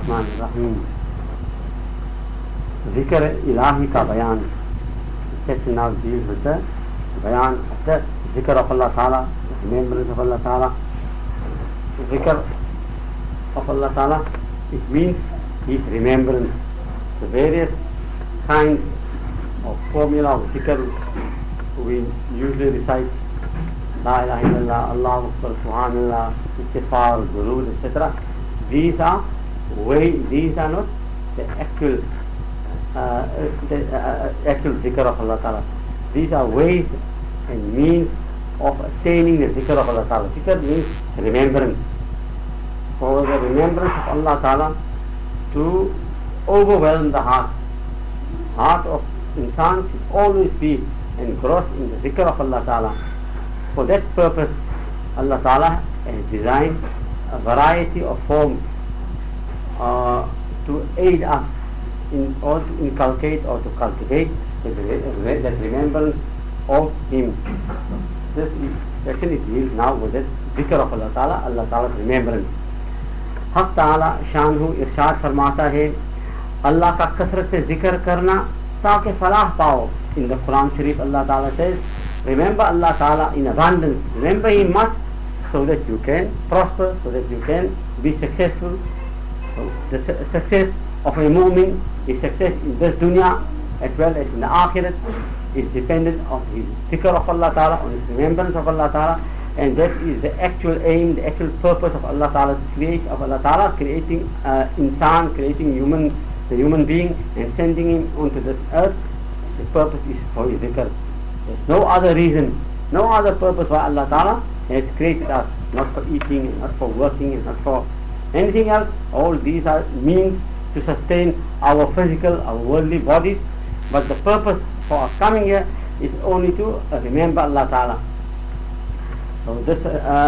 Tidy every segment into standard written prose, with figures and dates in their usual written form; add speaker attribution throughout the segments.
Speaker 1: Bismillahirrahmanirrahim. Zikr ilahi ka bayan. Section now deals with the bayan of the zikr of Allah Ta'ala, remembrance of Allah Ta'ala. Zikr of Allah Ta'ala, it means His remembrance. The various kinds of formula of zikr we usually recite, La ilaha illallah, Allahu Akbar, Subhanallah, Istighfar, Durood, etc. These are not the actual zikr of Allah Ta'ala. These are ways and means of attaining the zikr of Allah Ta'ala. Zikr means remembrance. For the remembrance of Allah Ta'ala to overwhelm the heart. Heart of insan should always be engrossed in the zikr of Allah Ta'ala. For that purpose, Allah Ta'ala has designed a variety of forms to aid us in order to inculcate or to cultivate that remembrance of Him. This section is deals now with the zikr of Allah Ta'ala's remembrance. Haq Ta'ala शानहू इरशाद फरमाता है, अल्लाह का कसरत से जिक्र करना ताकि फलाह पाओ. In the Quran Sharif, Allah Ta'ala says, remember Allah Ta'ala in abundance. Remember Him much so that you can prosper, so that you can be successful. So the success of a mu'min, his success in this dunya as well as in the akhirat, is dependent on his zikr of Allah Ta'ala, on his remembrance of Allah Ta'ala, and that is the actual aim, the actual purpose of Allah Ta'ala's creation, of Allah Ta'ala creating insan, creating the human being and sending him onto this earth. The purpose is for his zikr. There's no other reason, no other purpose why Allah Ta'ala has created us, not for eating, and not for working, and not for anything else. All these are means to sustain our physical, our worldly bodies, but the purpose for us coming here is only to remember Allah Ta'ala. So this,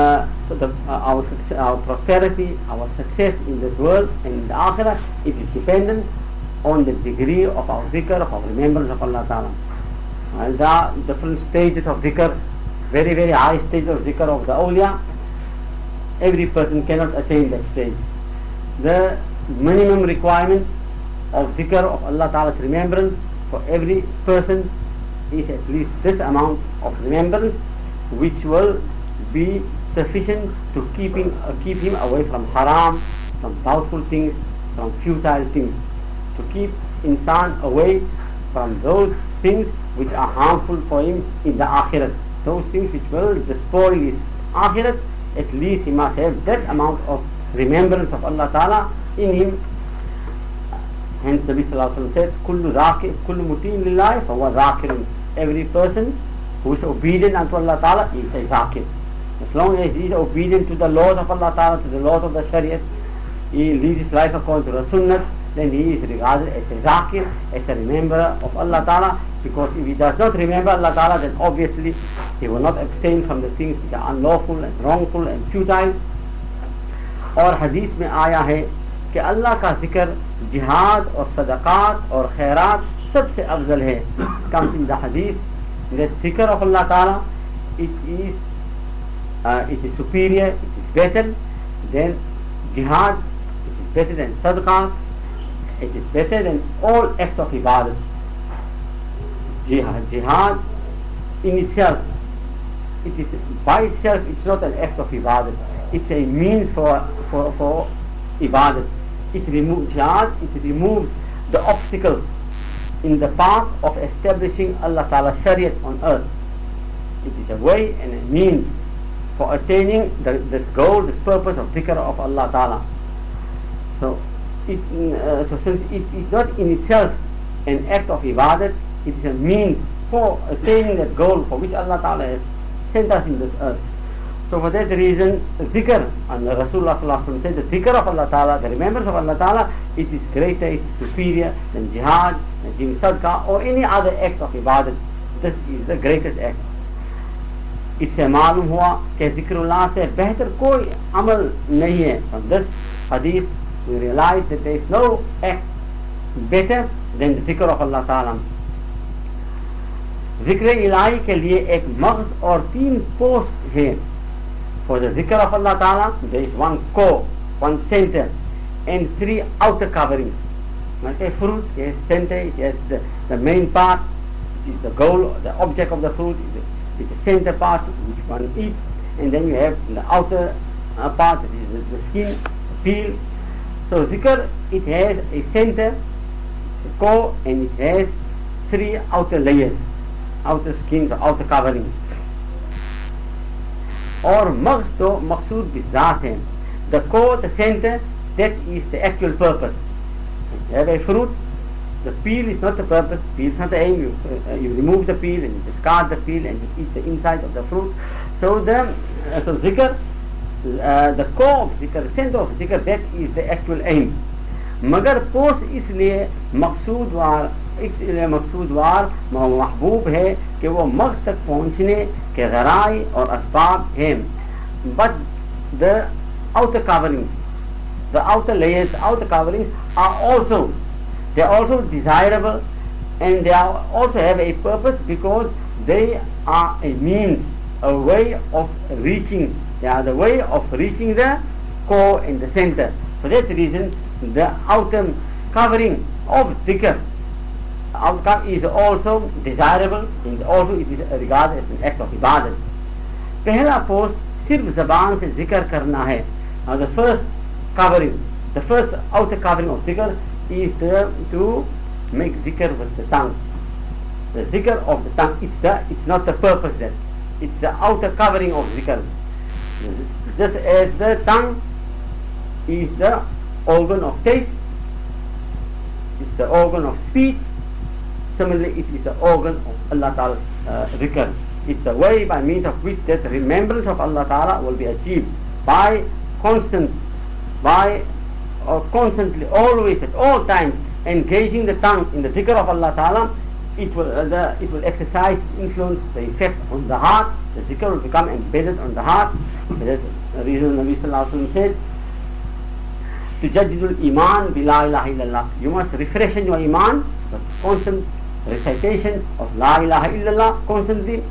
Speaker 1: our prosperity, our success in this world and in the akhirah, it is dependent on the degree of our zikr, of our remembrance of Allah Ta'ala. And there are different stages of zikr, very, very high stage of zikr of the awliya. Every person cannot attain that stage. The minimum requirement of zikr of Allah Ta'ala's remembrance for every person is at least this amount of remembrance, which will be sufficient to keep him away from haram, from doubtful things, from futile things, to keep insan away from those things which are harmful for him in the akhirat, those things which will destroy his akhirat. At least he must have that amount of remembrance of Allah Ta'ala in him. Hence Nabi Sallallahu Alaihi Wasallam said, kullu mutiin lillahi fahuwa zakirun. Every person who is obedient unto Allah Ta'ala is a zakir. As long as he is obedient to the laws of Allah Ta'ala, to the laws of the Shariat, he lives his life according to the Sunnah, then he is regarded as a zakir, as a rememberer of Allah Ta'ala. Because if he does not remember Allah Ta'ala, then obviously he will not abstain from the things which are unlawful and wrongful and futile. और हदीस में आया है कि अल्लाह का जिक्र जिहाद और सदक़ात और खैरात सबसे अफजल है. Comes in the hadith that zikr of Allah Ta'ala, it is superior, it is better than jihad, it is better than sadaqah, it is better than all acts of ibadah. Jihad in itself, it is by itself, it's not an act of ibadah. It's a means for ibadah. Jihad, it removes the obstacles in the path of establishing Allah Ta'ala's Shariat on earth. It is a way and a means for attaining this goal, this purpose of zikr of Allah Ta'ala. So since it is not in itself an act of ibadat, it is a means for attaining that goal for which Allah Ta'ala has sent us in this earth. So for that reason, zikr, and Rasulullah Sallallahu Alaihi Wasallam said, the zikr of Allah Ta'ala, the remembrance of Allah Ta'ala, it is greater, it is superior than jihad, than giving sadaqah, or any other act of ibadat. This is the greatest act. इससे मालूम हुआ कि ज़िक्रुल्लाह से बेहतर कोई अमल नहीं है. From this hadith we realize that there is no act better than the zikr of Allah Ta'ala. ज़िक्र इलाही के लिए एक मग़ज़ और 3 पोस्ट है. For the zikr of Allah Ta'ala there is one core, one center, and 3 outer coverings. Okay, fruit, yes, center, yes, the main part, which is the goal, the object of the fruit, is the center part, which one eats, and then you have the outer part, which is the skin, the peel. So zikr, it has a center, a core, and it has 3 outer layers, outer skins or outer coverings. और मग़ज़ तो मक़सूद बिज़ात है. The core, the center, that is the actual purpose. You have a fruit, the peel is not the purpose, peel is not the aim. You remove the peel and you discard the peel and you eat the inside of the fruit. So so zikr, the core of zikr, the center of zikr, that is the actual aim. मगर पोस्ट इसलिए मकसूदवार महबूब है कि वो मक़सद तक पहुँचने के ज़राए और असबाब हैं. But the outer coverings, the outer layers, the outer coverings are also desirable, and they also have a purpose because they are a means, a way of reaching. They are the way of reaching the core and the center. For that reason, the outer covering of zikr outcome is also desirable, and also it is regarded as an act of ibadat. पहला पोस्ट सिर्फ ज़बान से जिक्र करना है. Now the first covering, the first outer covering of zikr is to make zikr with the tongue. The zikr of the tongue, it's not the purpose then. It's the outer covering of zikr. Just as the tongue is the organ of taste, it's the organ of speech, similarly it is the organ of Allah Ta'ala's zikr. It's the way by means of which that remembrance of Allah Ta'ala will be achieved by constantly, always, at all times, engaging the tongue in the zikr of Allah Ta'ala. It will exercise influence, the effect on the heart. The zikr will become embedded on the heart. That's the reason Nabi Sallallahu Alaihi Wasallam said, تجدد الإيمان بلا إله إلا الله. You must refreshen your iman with constant recitation of La ilaha illallah constantly.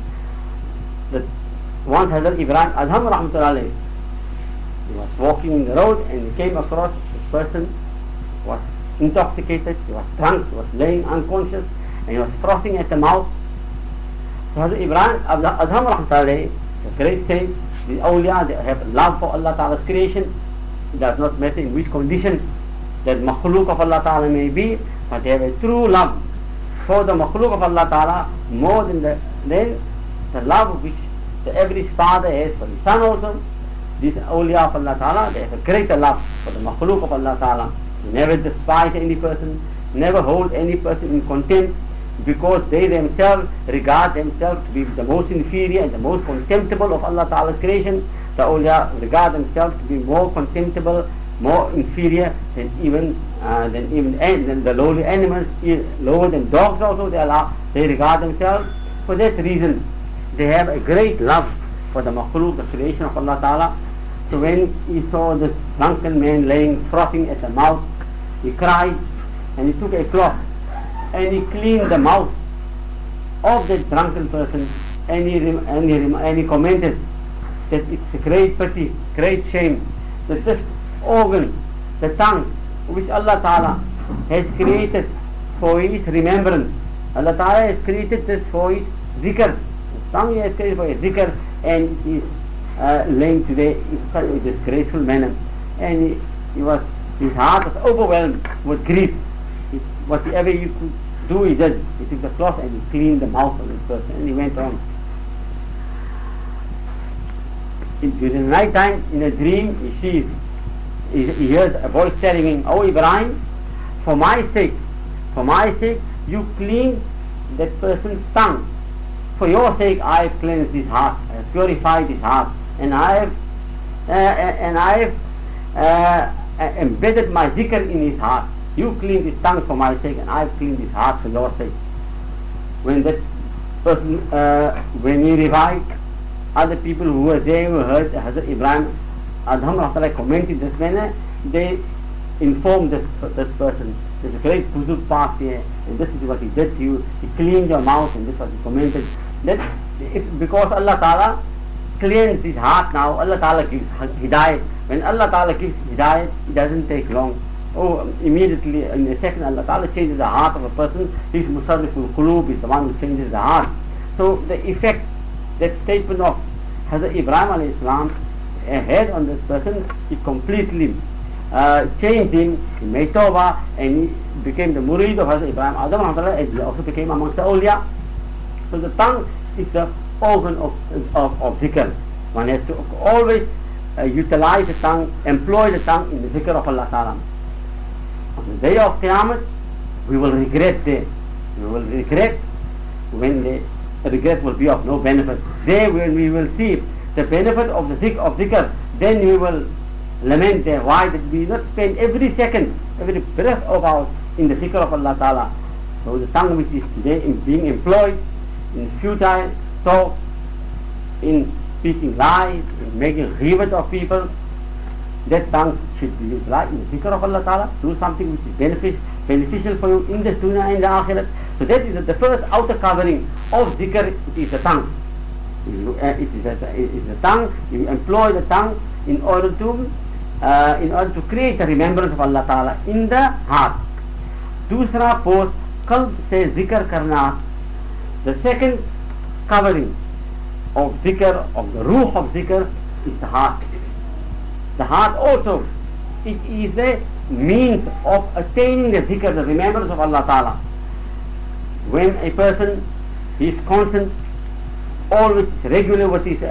Speaker 1: Once Hazrat Ibrahim Adham Rahmatullah alayhi, he was walking in the road and he came across this person who was intoxicated, he was drunk, he was laying unconscious, and he was frothing at the mouth. So Hazrat Ibrahim Adham Rahmatullah alayhi, the great sage, the awliya, they have love for Allah Ta'ala's creation. It does not matter in which condition that makhluk of Allah Ta'ala may be, but they have a true love for the makhluk of Allah Ta'ala more than the love which the average father has for his son also. These awliya of Allah Ta'ala, they have a greater love for the makhluk of Allah Ta'ala. They never despise any person, never hold any person in contempt, because they themselves regard themselves to be the most inferior and the most contemptible of Allah Ta'ala's creation. The awliya regard themselves to be more contemptible, more inferior than even the lowly animals, lower than dogs also. They regard themselves. For that reason, they have a great love for the makhluk, the creation of Allah Ta'ala. So when he saw this drunken man laying frothing at the mouth, he cried and he took a cloth and he cleaned the mouth of that drunken person, and he commented that it's a great pity, great shame that this organ, the tongue, which Allah Ta'ala has created for his remembrance. Allah Ta'ala has created this for his zikr. The tongue has created for his zikr, and it is laying today in such a disgraceful manner. And his heart was overwhelmed with grief. Whatever he could do, he did. He took the cloth and he cleaned the mouth of this person, and he went on. During the night time, in a dream, he hears a voice telling him, "Oh Ibrahim, for my sake, you clean that person's tongue. For your sake, I have cleansed his heart, I have purified his heart, and I have embedded my zikr in his heart. You cleaned his tongue for my sake, and I have cleaned his heart for your sake." When that person, when he revived, other people who were there, who heard Hazrat Ibrahim Adham Rahmatullah comment in this manner, they informed this person, there's a great huzur past here, and this is what he did to you. He cleaned your mouth, and this is what he commented. That because Allah Ta'ala cleansed his heart now, Allah Ta'ala gives hidayat. When Allah Ta'ala gives hidayat, it doesn't take long. Oh, immediately, in a second, Allah Ta'ala changes the heart of a person. He's Musarriful Qulub, is the one who changes the heart. So the effect, that statement of Hazrat Ibrahim alayhi salam had on this person, it completely changed him. He made tawbah and he became the murid of Hazrat Ibrahim Adam, and he also became amongst the awliya. So the tongue is the organ of zikr. One has to always utilize the tongue, employ the tongue in the zikr of Allah Ta'ala. On the day of Qiyamah, we will regret there. We will regret when the regret will be of no benefit. There when we will see the benefit of the zikr, then we will lament there. Why did we not spend every second, every breath of ours in the zikr of Allah Ta'ala? So the tongue which is today being employed in futile talk, in speaking lies, in making ghibat of people, that tongue should be utilized in the zikr of Allah Ta'ala. Do something which is beneficial for you in this dunya and the akhirat. So that is the first outer covering of zikr. It is the tongue. It is the tongue. You employ the tongue in order to create a remembrance of Allah Ta'ala in the heart. दूसरा पोस्ट कल्ब से जिक्र करना. The second covering of zikr, of the ruh of zikr, is the heart. The heart also, it is a means of attaining the zikr, the remembrance of Allah Ta'ala. When a person is constant, always regular with his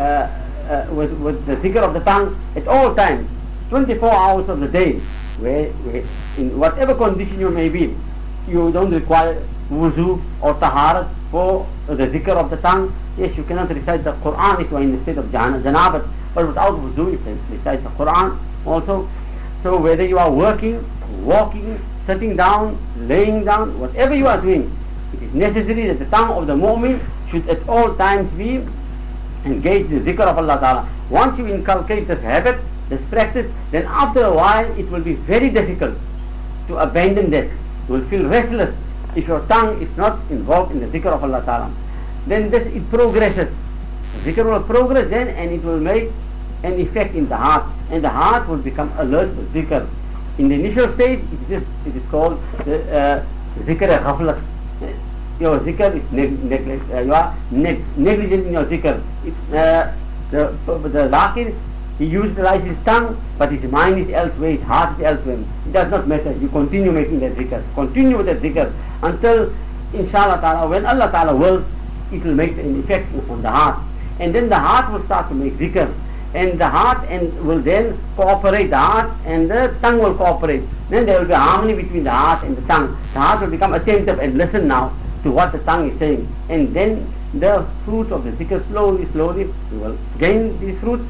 Speaker 1: with the zikr of the tongue at all times, 24 hours of the day, where in whatever condition you may be, you don't require wuzu or taharat for the zikr of the tongue. Yes, you cannot recite the Quran if you are in the state of janabat, but without wuzu you can recite the Quran also. So whether you are working, walking, sitting down, laying down, whatever you are doing, it is necessary that the tongue of the mu'min should at all times be engaged in the zikr of Allah Ta'ala. Once you inculcate this habit, this practice, then after a while it will be very difficult to abandon that. You will feel restless if your tongue is not involved in the zikr of Allah Ta'ala. Then it progresses. The zikr will progress then, and it will make an effect in the heart, and the heart will become alert to zikr. In the initial stage, it is called the zikr ghaflat. Your zikr is you are negligent in your zikr. The zakir, he utilizes his tongue, but his mind is elsewhere, his heart is elsewhere. It does not matter. You continue making that zikr. Continue with that zikr until, inshallah ta'ala, when Allah Ta'ala wills, it will make an effect on the heart. And then the heart will start to make zikr. And the heart will then cooperate, the heart and the tongue will cooperate. Then there will be harmony between the heart and the tongue. The heart will become attentive and listen now to what the tongue is saying. And then the fruit of the zikr, slowly we will gain these fruits.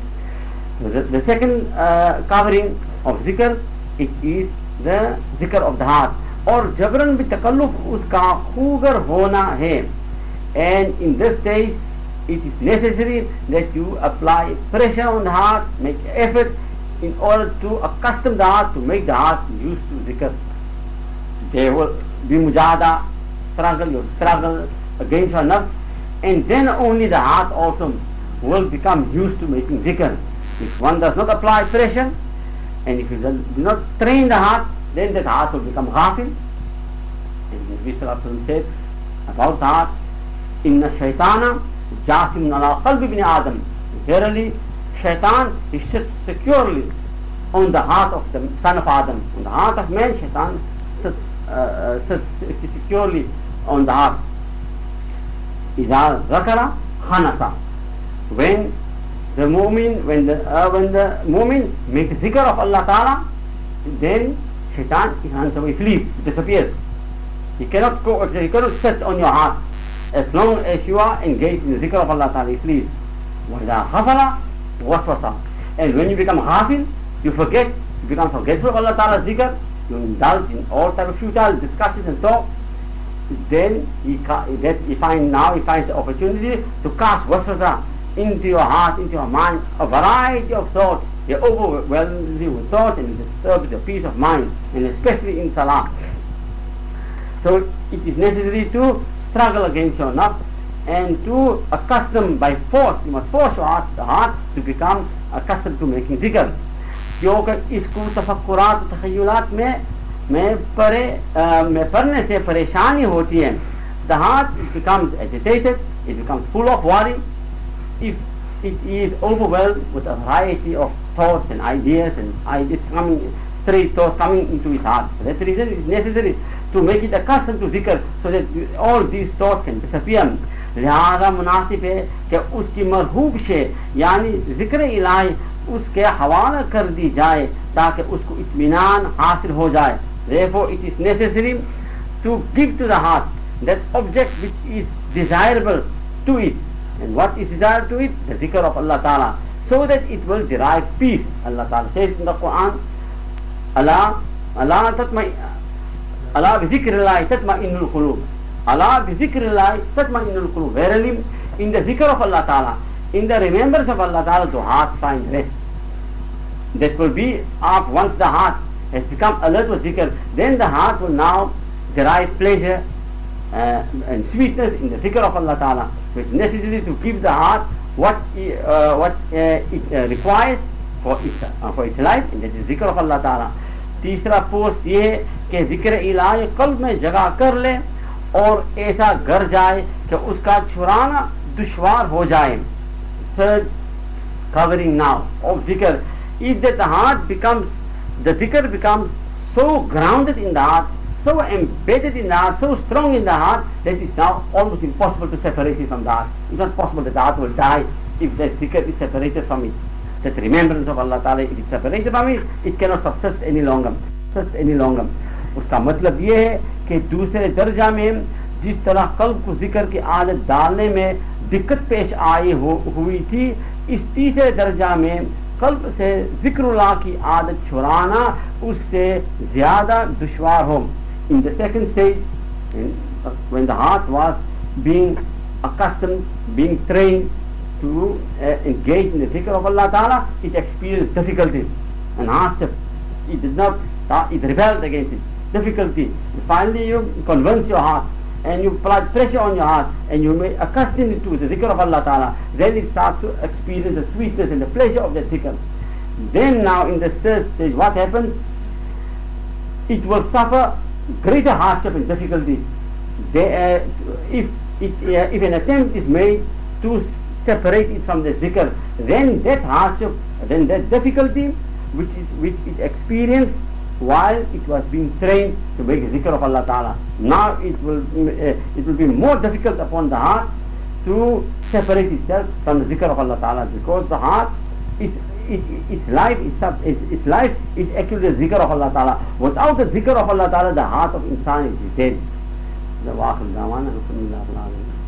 Speaker 1: The second covering of zikr, it is the zikr of the heart. और जबरन भी तकल्लुफ उसका खूगर होना है. And in this stage, it is necessary that you apply pressure on the heart, make effort in order to accustom the heart, to make the heart used to zikr. There will be mujahada, you struggle against your nafs, and then only the heart also will become used to making zikr. If one does not apply pressure, and if you do not train the heart, then that heart will become ghafil. And Nabi Sallallahu Alaihi Wasallam said about the heart, Inna shaitana jasimun ala qalbi ibn Adam. Verily, shaitan, he sits securely on the heart of the son of Adam. On the heart of man, shaitan sits securely on the heart. Iza zakara khanasa. When the mu'min makes zikr of Allah Ta'ala, then shaitan runs away, flees, disappears. He cannot sit on your heart. As long as you are engaged in the zikr of Allah Ta'ala, he flees. وَإِذَا غَفَلَ وَسْوَسَ. And when you become ghafil, you become forgetful of Allah Ta'ala's zikr, you indulge in all types of futile discussions and talk, then he finds the opportunity to cast waswasa into your heart, into your mind, a variety of thoughts. They overwhelm you with thoughts and disturb your peace of mind, and especially in salah. So it is necessary to struggle against your nafs and to accustom by force. You must force the heart to become accustomed to making zikr. क्योंकि इसको तफक्कुरात तखय्युलात में पढ़ने से परेशानी होती है. The heart becomes agitated, it becomes full of worry if it is overwhelmed with a variety of thoughts and ideas coming, straight thoughts coming into his heart. So that's the reason it is necessary to make it accustomed to zikr so that all these thoughts can disappear. लिहाजा मुनासिब है कि उसकी मरहूब शे यानी जिक्र इलाही उसके हवाला कर दी जाए ताकि उसको इत्मीनान हासिल हो जाए. Therefore it is necessary to give to the heart that object which is desirable to it. And what is desired to it? The zikr of Allah Ta'ala, so that it will derive peace. Allah Ta'ala says in the Quran, Allah bi zikrillahi tatma'innul qulub. Allah bi zikrillahi tatma'innul qulub. Verily, in the zikr of Allah Ta'ala, in the remembrance of Allah Ta'ala, the heart finds rest. That will be once the heart has become alert with zikr, then the heart will now derive pleasure and sweetness in the zikr of Allah Ta'ala. So it's necessary to give the heart what it requires for its life, and that is zikr of Allah Ta'ala. तीसरा post ये है कि जिक्र इलाही कल्ब में जगह कर ले और ऐसा घर जाए कि उसका छुड़ाना दुश्वार हो जाए. Third covering now of zikr is that the zikr becomes so grounded in the heart, so embedded in the heart, so strong in the heart that it's now almost impossible to separate it from the heart. It's not possible that the heart will die if the zikr is separated from it. That remembrance of Allah Ta'ala, if it's separated from it, it cannot subsist any longer. उसका मतलब ये है कि दूसरे दर्जा में जिस तरह कल्ब को जिक्र की आदत डालने में दिक्कत पेश आई हुई थी, इस तीसरे दर्जा में कल्ब से जिक्रुल्लाह की आदत छुड़ाना उससे ज्यादा दुश्वार हो. In the second stage, when the heart was being accustomed, being trained to engage in the zikr of Allah Ta'ala, it experienced difficulties and hardship. It rebelled against it. Difficulty. And finally you convince your heart and you apply pressure on your heart and you may accustom it to the zikr of Allah Ta'ala. Then it starts to experience the sweetness and the pleasure of the zikr. Then now in the third stage, what happens? It will suffer greater hardship and difficulties. If an attempt is made to separate it from the zikr, then that hardship, then that difficulty which it experienced while it was being trained to make zikr of Allah Ta'ala, now it will be more difficult upon the heart to separate itself from the zikr of Allah Ta'ala, because the heart its life is actually the zikr of Allah Ta'ala. Without the zikr of Allah Ta'ala, the heart of insan is dead.